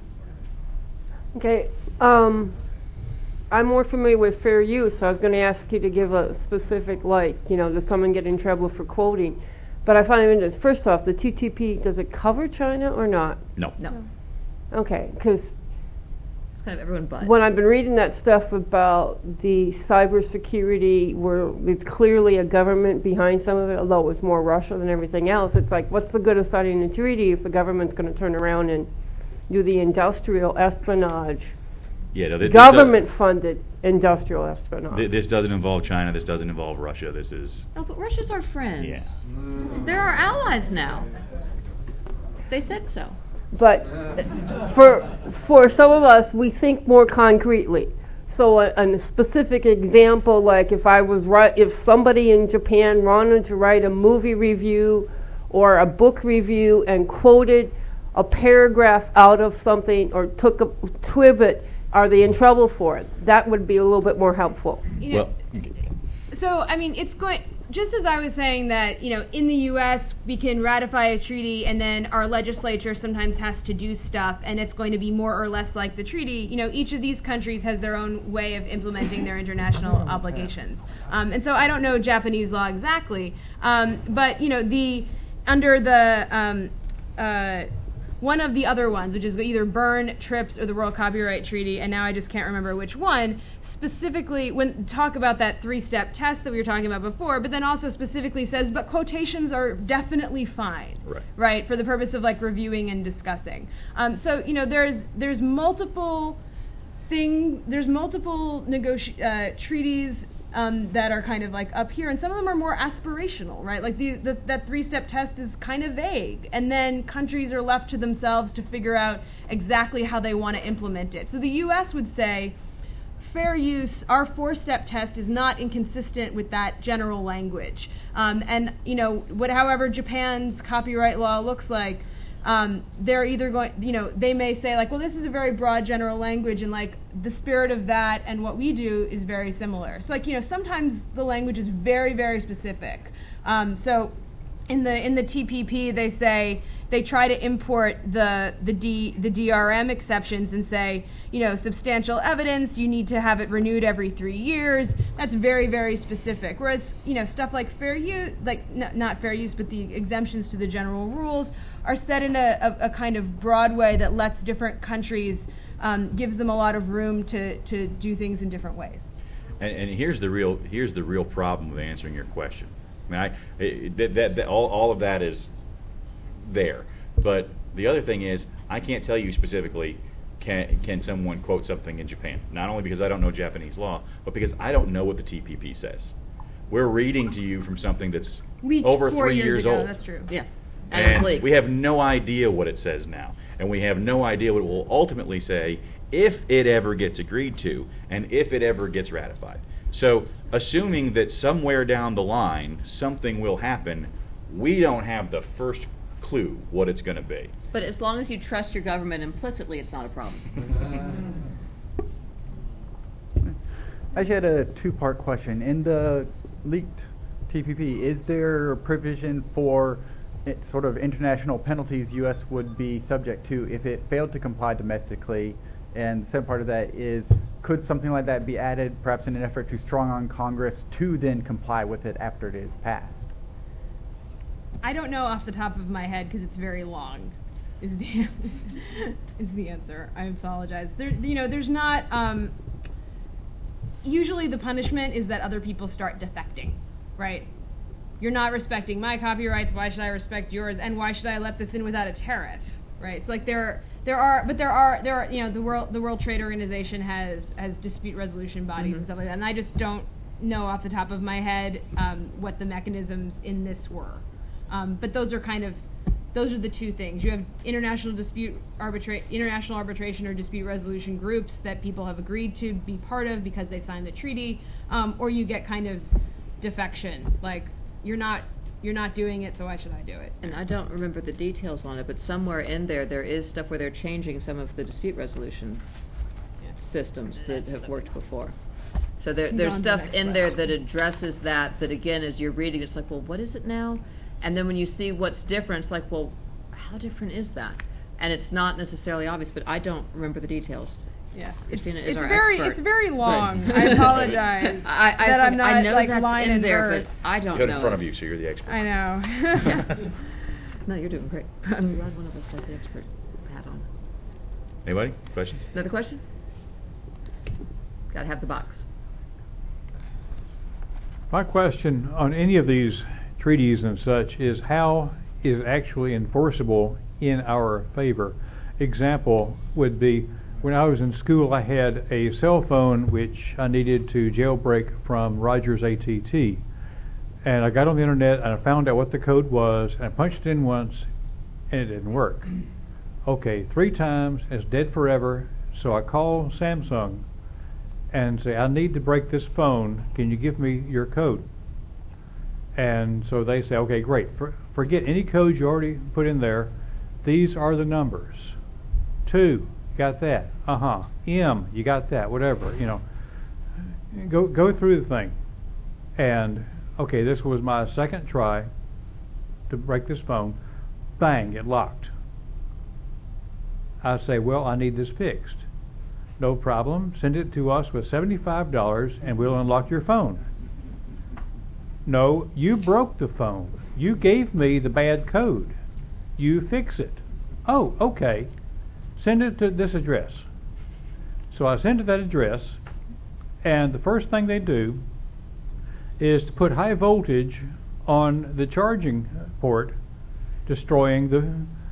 Okay. I'm more familiar with fair use, so I was going to ask you to give a specific, does someone get in trouble for quoting? But I find it interesting. First off, the TTP, does it cover China or not? No. No. Okay, because It's kind of everyone but. when I've been reading that stuff about the cybersecurity, where it's clearly a government behind some of it, although it's more Russia than everything else, it's like, what's the good of signing a treaty if the government's going to turn around and do the industrial espionage, Yeah, no, this government-funded industrial espionage? This doesn't involve China. This doesn't involve Russia. This is. Oh, but Russia's our friends. Yeah. They're our allies now. They said so. But for some of us, we think more concretely. So a specific example, like if somebody in Japan wanted to write a movie review or a book review and quoted a paragraph out of something or took a twibit, are they in trouble for it? That would be a little bit more helpful. You know, Well, so, I mean, it's going, just as I was saying that, you know, in the U.S. we can ratify a treaty and then our legislature sometimes has to do stuff and it's going to be more or less like the treaty, you know, each of these countries has their own way of implementing their international obligations. And so I don't know Japanese law exactly, but, you know, under the, one of the other ones, which is either Berne, TRIPS, or the World Copyright Treaty, and now I just can't remember which one, specifically talk about that three-step test that we were talking about before, but then also specifically says, but quotations are definitely fine, right, for the purpose of like reviewing and discussing. So, you know, there's multiple treaties that are kind of like up here, and some of them are more aspirational, right? Like that three-step test is kind of vague, and then countries are left to themselves to figure out exactly how they want to implement it. So the U.S. would say, fair use, our four-step test is not inconsistent with that general language. And, you know, however Japan's copyright law looks like, they're either going, you know, they may say like, well, this is a very broad general language and like the spirit of that and what we do is very similar. So like, you know, sometimes the language is very, very specific. So in the TPP, they say, they try to import the DRM exceptions and say, you know, substantial evidence, you need to have it renewed every 3 years. That's very, very specific. Whereas, you know, stuff like fair use, like not fair use, but the exemptions to the general rules are set in a kind of broad way that lets different countries, gives them a lot of room to do things in different ways. And here's the real problem with answering your question. I mean, all of that is there, but the other thing is I can't tell you specifically can someone quote something in Japan. Not only because I don't know Japanese law, but because I don't know what the TPP says. We're reading to you from something that's Leaked over 4 3 years ago, old. That's true. Yeah. And we have no idea what it says now. And we have no idea what it will ultimately say if it ever gets agreed to and if it ever gets ratified. So assuming that somewhere down the line something will happen, we don't have the first clue what it's going to be. But as long as you trust your government implicitly, it's not a problem. I had a two-part question. In the leaked TPP, is there a provision for sort of international penalties U.S. would be subject to if it failed to comply domestically? And the second part of that is, could something like that be added, perhaps in an effort to strong on Congress to then comply with it after it is passed? I don't know off the top of my head because it's very long. Is the answer? I apologize. There's not. Usually, the punishment is that other people start defecting, right? You're not respecting my copyrights. Why should I respect yours? And why should I let this in without a tariff, right? So like there are. You know, the World Trade Organization has dispute resolution bodies and stuff like that. And I just don't know off the top of my head what the mechanisms in this were. But those are the two things. You have international arbitration or dispute resolution groups that people have agreed to be part of because they signed the treaty, or you get kind of defection, like you're not doing it, so why should I do it? And I don't remember the details on it, but somewhere in there is stuff where they're changing some of the dispute resolution systems that have worked before. So there's stuff in there that addresses that again, as you're reading, it's like, well, what is it now? And then when you see what's different, it's like, well, how different is that? And it's not necessarily obvious, but I don't remember the details. Yeah, Christina is our expert. It's very long. I apologize that I'm not I know like that's line in and there, verse. but I don't Put know. in front of you, so you're the expert. I know. Yeah. No, you're doing great. I'm glad one of us has the expert hat on. Anybody? Questions? Another question? Got to have the box. My question on any of these treaties and such is how is actually enforceable in our favor. Example would be when I was in school, I had a cell phone which I needed to jailbreak from Rogers AT&T. And I got on the internet and I found out what the code was and I punched it in once and it didn't work. Okay, 3 times, it's dead forever. So I call Samsung and say, I need to break this phone. Can you give me your code? And so they say, okay, great. Forget any code you already put in there. These are the numbers. 2, you got that. M, you got that. Whatever, you know. Go through the thing. And okay, this was my second try to break this phone. Bang, it locked. I say, well, I need this fixed. No problem. Send it to us with $75 and we'll unlock your phone. No, you broke the phone. You gave me the bad code. You fix it. Oh, okay. Send it to this address. So I send to that address, and the first thing they do is to put high voltage on the charging port, destroying the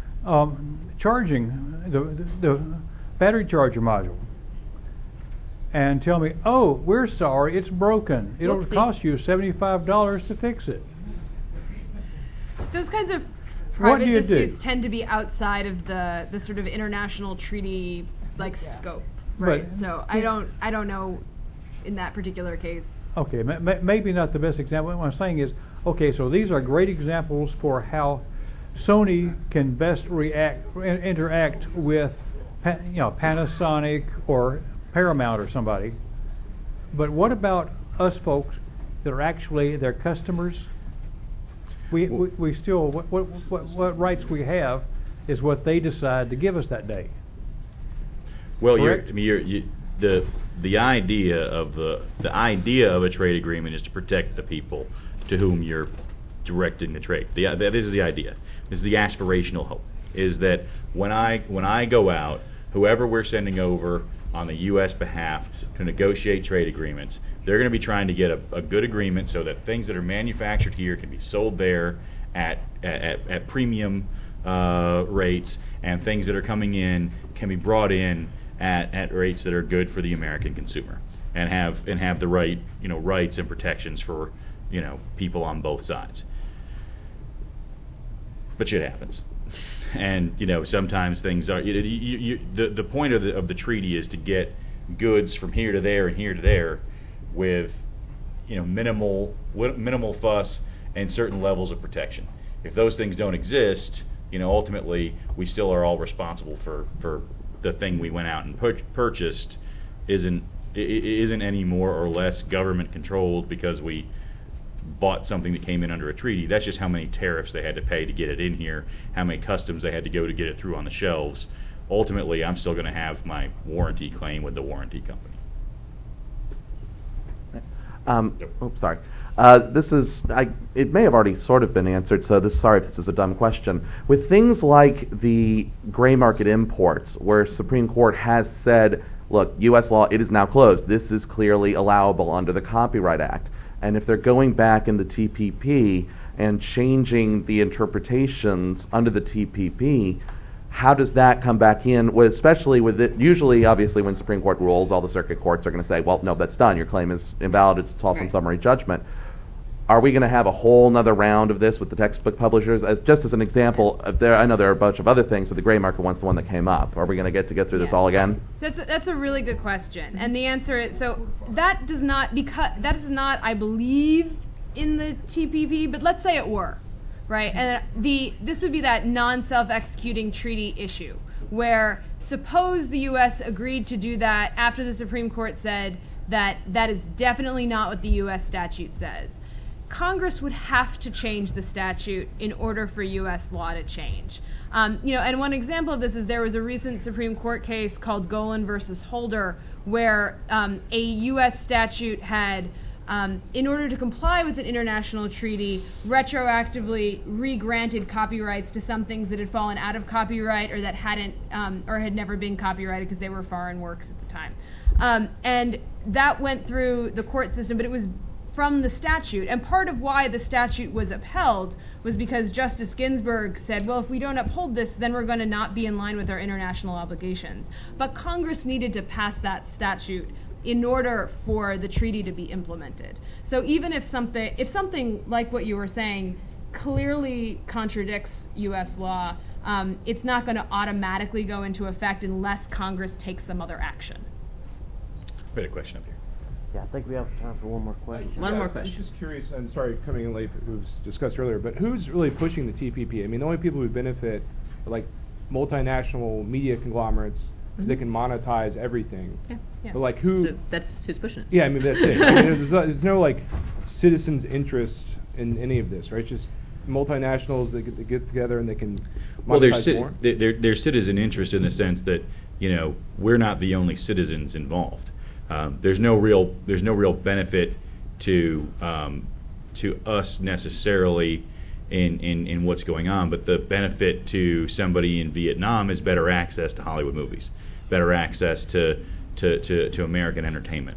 the battery charger module. And tell me, oh, we're sorry, it's broken. It'll Whoopsie. cost you $75 to fix it. Those kinds of What do private you disputes do? tend to be outside of the sort of international treaty scope, right? But- So I don't know in that particular case. Okay, maybe not the best example. What I'm saying is, okay, so these are great examples for how Sony can best interact with, Panasonic or Paramount or somebody. But what about us folks that are actually their customers? We still what rights we have is what they decide to give us that day. Well, Correct? the idea of a trade agreement is to protect the people to whom you're directing the trade. This is the idea. This is the aspirational hope. Is that when I go out, whoever we're sending over on the U.S. behalf to negotiate trade agreements, they're going to be trying to get a good agreement so that things that are manufactured here can be sold there at premium rates, and things that are coming in can be brought in at rates that are good for the American consumer, and have the right rights and protections for people on both sides. But shit happens. And sometimes things are. The point of the treaty is to get goods from here to there and here to there, with minimal fuss and certain levels of protection. If those things don't exist, ultimately we still are all responsible for the thing we went out and purchased. Isn't any more or less government controlled because we bought something that came in under a treaty. That's just how many tariffs they had to pay to get it in here, how many customs they had to go to get it through on the shelves. Ultimately, I'm still going to have my warranty claim with the warranty company. Sorry. It may have already sort of been answered, so sorry if this is a dumb question. With things like the gray market imports, where Supreme Court has said, look, U.S. law, it is now closed. This is clearly allowable under the Copyright Act. And if they're going back in the TPP and changing the interpretations under the TPP, how does that come back in, especially with it? Usually, obviously, when Supreme Court rules, all the circuit courts are going to say, well, no, that's done. Your claim is invalid. It's tossed on summary judgment. Are we going to have a whole nother round of this with the textbook publishers? Just as an example, I know there are a bunch of other things, but the gray market one's the one that came up. Are we going to get through this all again? So that's a really good question, and the answer is that is not, I believe, in the TPP. But let's say it were, right? And this would be that non-self-executing treaty issue, where suppose the U.S. agreed to do that after the Supreme Court said that is definitely not what the U.S. statute says. Congress would have to change the statute in order for U.S. law to change. And one example of this is there was a recent Supreme Court case called Golan versus Holder, where a U.S. statute had, in order to comply with an international treaty, retroactively re-granted copyrights to some things that had fallen out of copyright or that hadn't or had never been copyrighted because they were foreign works at the time. And that went through the court system, but it was from the statute. And part of why the statute was upheld was because Justice Ginsburg said, well, if we don't uphold this, then we're going to not be in line with our international obligations. But Congress needed to pass that statute in order for the treaty to be implemented. So even if something like what you were saying clearly contradicts U.S. law, it's not going to automatically go into effect unless Congress takes some other action. We had a question up here. Yeah, I think we have time for one more question. One more I question. was just curious, and sorry, coming in late, it was discussed earlier, but who's really pushing the TPP? I mean, the only people who benefit are like multinational media conglomerates because they can monetize everything. Yeah. But like who? So that's who's pushing it. Yeah, I mean that's it. I mean, there's no like citizens' interest in any of this, right? It's just multinationals that get together and they can monetize more. There's citizen interest in the sense that we're not the only citizens involved. There's no real benefit to us necessarily in what's going on, but the benefit to somebody in Vietnam is better access to Hollywood movies, better access to American entertainment,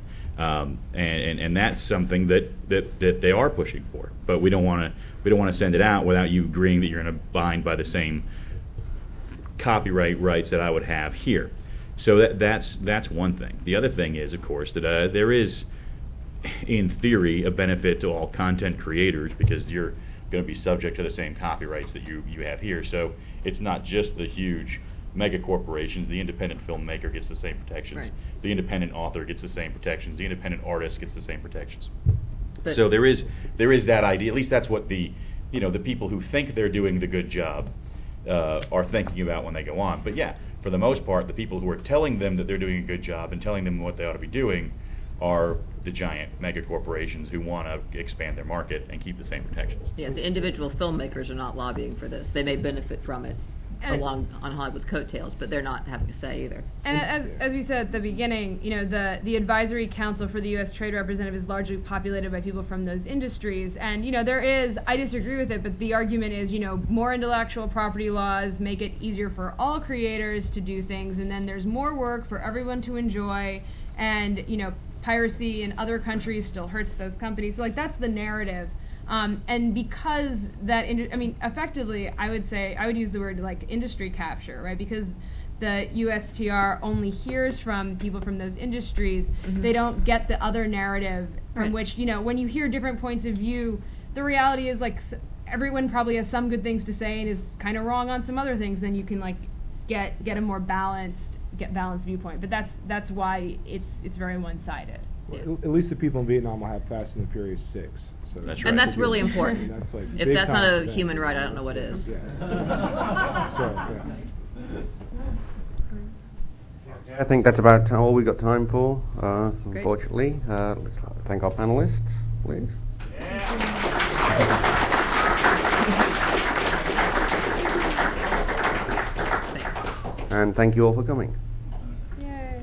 and that's something that they are pushing for. But we don't want to send it out without you agreeing that you're going to abide by the same copyright rights that I would have here. So that's one thing. The other thing is, of course, that there is, in theory, a benefit to all content creators because you're going to be subject to the same copyrights that you have here. So it's not just the huge mega corporations. The independent filmmaker gets the same protections. Right. Mm-hmm. The independent author gets the same protections. The independent artist gets the same protections. But So there is that idea. At least that's what the people who think they're doing the good job are thinking about when they go on. But yeah, for the most part, the people who are telling them that they're doing a good job and telling them what they ought to be doing are the giant mega corporations who want to expand their market and keep the same protections. Yeah, the individual filmmakers are not lobbying for this. They may benefit from it on Hollywood's coattails, but they're not having a say either. And as we said at the beginning, the advisory council for the U.S. Trade Representative is largely populated by people from those industries. And, I disagree with it, but the argument is, more intellectual property laws make it easier for all creators to do things, and then there's more work for everyone to enjoy, and, piracy in other countries still hurts those companies. So, that's the narrative. And because that, effectively, I would use the word industry capture, right? Because the USTR only hears from people from those industries. Mm-hmm. They don't get the other narrative from Right. which, when you hear different points of view, the reality is everyone probably has some good things to say and is kind of wrong on some other things. Then you can get a more balanced viewpoint. But that's why it's very one-sided. Well, at least the people in Vietnam will have Fast and the Furious 6. So That's And that's really important. That's If big that's not time a event. human right, I don't know what is. Yeah. So, yeah. I think that's about all we've got time for, Great. unfortunately. Let's thank our panelists, please. Thanks. And thank you all for coming.